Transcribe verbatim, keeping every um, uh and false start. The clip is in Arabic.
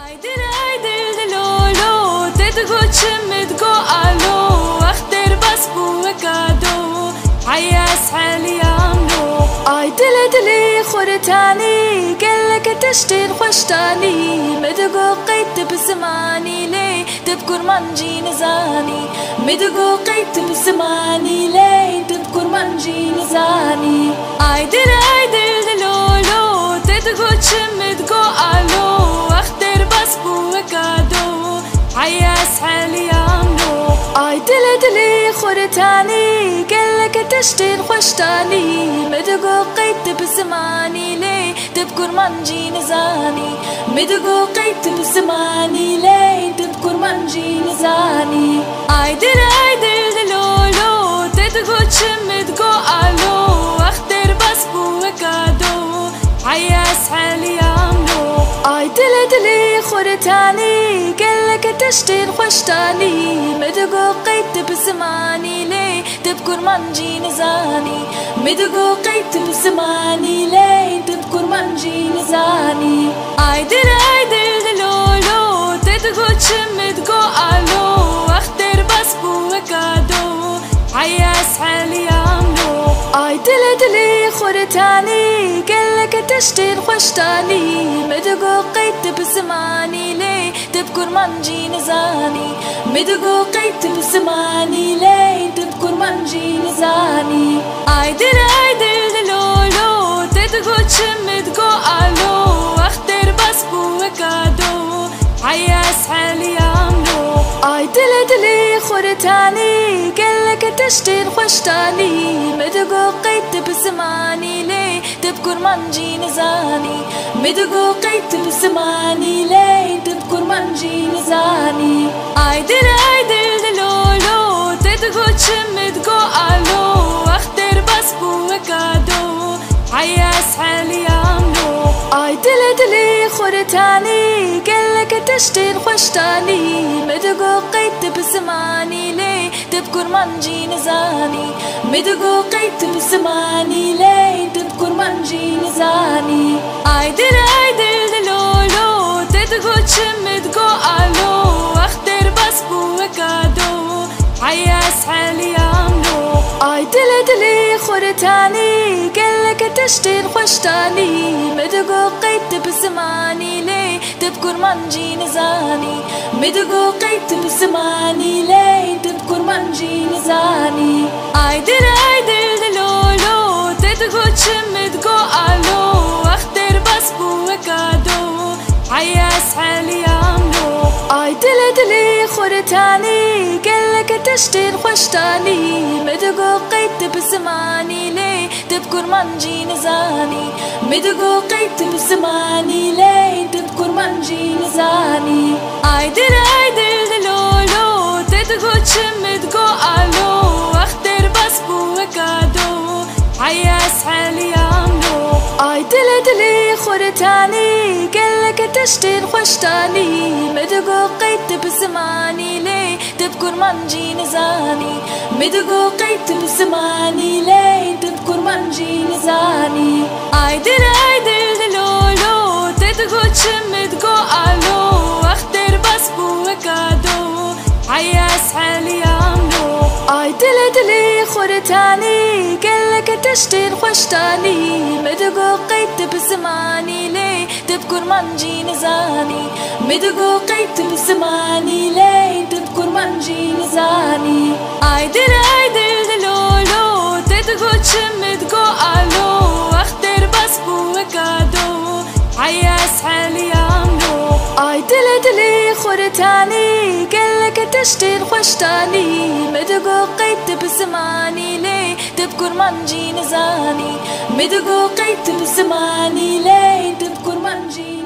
عيدل عيدل لولو تدقو تشمدقو الو اختر بسبو وكادو عياس حالي عملو عيدل دلي خورتاني قلك تشتين خوشتاني مدقو قيت بزماني لي تذكر منجي نزاني مدقو قيت بزماني لي تذكر منجي نزاني عيدل عيدل لولو تدقو تشمدقو الو اختر بسبو وكادو عياس حالي عملو عيدل دلي خورتاني قلك تشتين خوشتاني مدقو قيت بزماني لي تذكر منجي نزاني مدقو قيت بزماني لي تذكر منجي نزاني عيدل عيدل لولو تدقو تشمدقو الو اختر بسبو وكادو عياس حالي عملو عيدل دلي خورتاني قلك تشتين خوشتاني مدقو قيت بزماني لي تذكر منجي نزاني مدقو قيت بزماني لي تذكر منجي نزاني عيدل عيدل لولو تدقو تشمدقو الو اختر بسبو وكادو عياس حالي عملو عيدل دلي خورتاني قلك تشتين خوشتاني مدقو قيت بزماني لي تذكر منجي نزاني مدقو قيت بزماني لي تذكر منجي نزاني عيدل عيدل لولو تدقو تشمدقو الو اختر بسبو وكادو عياس حالي عملو عيدل دلي خورتاني قلك تشتين خوشتاني مدقو قيت بزماني لي تذكر منجي نزاني مدقو قيت بزماني لي تذكر منجي نزاني عيدل عيدل لولو تدقو تشمدقو الو اختر بسبو وكادو عياس حالي عملو عيدل دلي خورتاني قلك تشتين خوشتاني مدقو قيت بزماني لي تذكر منجي نزاني مدقو قيت بزماني لي تذكر منجي نزاني عيدل عيدل لولو تدقو تشمدقو الو اختر بسبو وكادو عياس حالي عملو عيدل دلي خورتاني قلك تشتين خوشتاني مدقو قيت بزماني لي تذكر منجي نزاني مدقو قيت بزماني لي تذكر منجي نزاني عيدل عيدل لولو تدقو تشمدقو الو اختر بسبو وكادو عياس حالي عملو عيدل دلي خورتاني قلك تشتين خوشتاني مدقو قيت بزماني لي تذكر منجي نزاني مدقو قيت بزماني لي تذكر منجي نزاني عيدل عيدل لولو تدقو تشمدقو الو اختر بسبو وكادو عياس حالي عملو عيدل دلي خورتاني قلك تشتين خوشتاني مدقو قيت بزماني لي تذكر منجي نزاني مدقو قيت بزماني لي تذكر منجي نزاني عيدل عيدل لولو تدقو تشمدقو الو اختر بسبو وكادو عياس حالي عملو عيدل دلي خورتاني قلك تشتين خوشتاني مدقو قيت بزماني لي تذكر منجي نزاني مدقو قيت بزماني لي تذكر منجي نزاني عيدل عيدل لولو تدقو تشمدقو الو اختر بسبو وكادو عياس حالي عملو عيدل دلي خورتاني قلك تشتين خوشتاني مدقو قيت بزماني لي تذكر منجي نزاني مدقو قيت بزماني لي تذكر منجي